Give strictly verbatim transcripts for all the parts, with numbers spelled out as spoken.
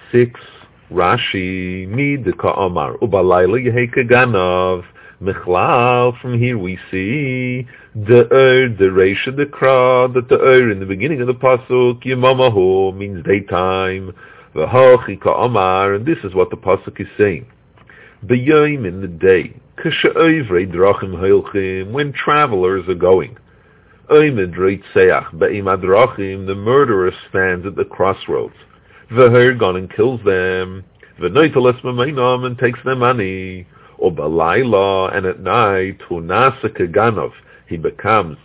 six, Rashi, Mid Ka'amar, Ubalayla Yeheka Ganav, Mechlal, from here we see the er, the Reisha, the Kra, that the er in the beginning of the Pasuk, Yemamahu, means daytime, V'hochi Ka'amar, and this is what the Pasuk is saying. B'yoim, in the day, K'sha'ovrei drachim hoilchim, when travelers are going. Oimed reitzeach ba'im adrachim, the murderer stands at the crossroads. V'hergon, and kills them. V'noiteles m'meinam, and takes their money. Or balayla, and at night, hunasa k'ganov, he becomes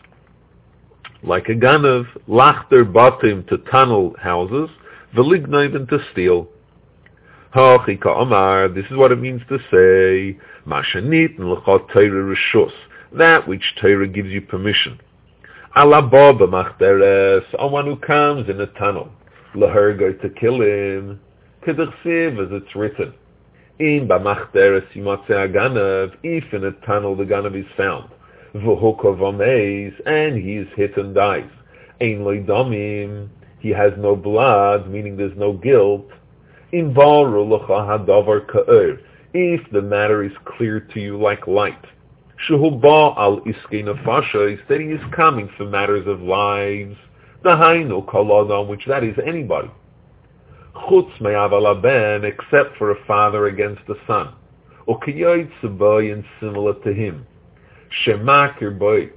like a ganav, lachter batim, to tunnel houses, v'lignoiv, and to steal. Hachi ka'amar, this is what it means to say, mashanit l'chot Torah rishus, that which Torah gives you permission. Alaba b'machteres, on one who comes in a tunnel, l'hergo, to kill him, k'dersiv, as it's written. In b'machteres yimatzeh aganav, if in a tunnel the ganav is found, v'hukov omeis, and he is hit and dies. Ein lo damim, he has no blood, meaning there's no guilt. In varu l'cha hadavar ka'er, if the matter is clear to you like light. Shehu ba al iskei nefashos, that he is coming for matters of lives. Dahainu kol adam, which that is anybody. Chutz me'av al ben, except for a father against a son. Or kiyoytze boy, and similar to him. Shemakir boy,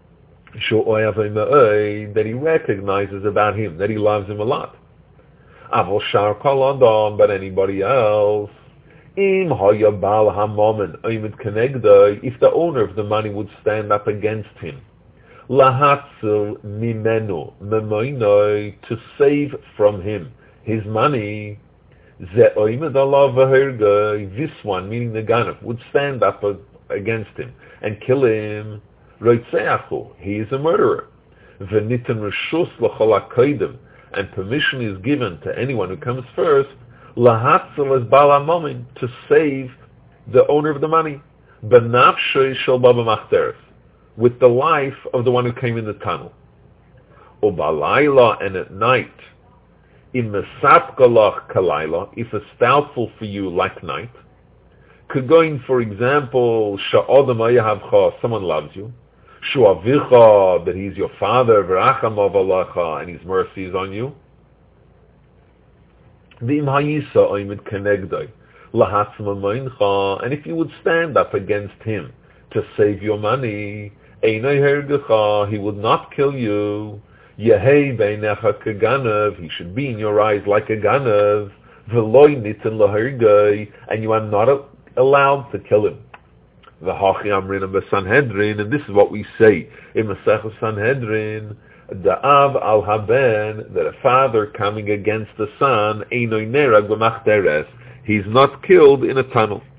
she'oyav me'oy, that he recognizes about him, that he loves him a lot. Avol shar kol adam, but anybody else. Im haya bal hamomen oimed kenegdoi, if the owner of the money would stand up against him. Lahatzil mimenu memoinoi, to save from him his money. Ze oimed alav v'hergoi, this one, meaning the ganav, would stand up against him and kill him. Roitzeachu, he is a murderer. V'nitin reshus l'chol hakoidim, and permission is given to anyone who comes first, lahatzil es bal hamomin, to save the owner of the money, b'nafshei shel ba b'machteres, with the life of the one who came in the tunnel. Ubalayla, and at night, im mesapkalach kalayla, if it's doubtful for you like night, Kagoin, for example, sha'odam ayahavcha, someone loves you, shu'avicha, that he's your father, v'rachamav alacha, and his mercy is on you. V'im hayisa oimid kenegdoi, lahatzma moincha, and if you would stand up against him to save your money, einay hergecha, he would not kill you. Yehei beinecha keganav, he should be in your eyes like a ganav. V'loi nitin lahergoi, and you are not allowed to kill him. V'hachi amrin b'Sanhedrin, and this is what we say in Masechus Sanhedrin, da'av al haben, that a father coming against the son, einoy nerag b'machteres, he's not killed in a tunnel.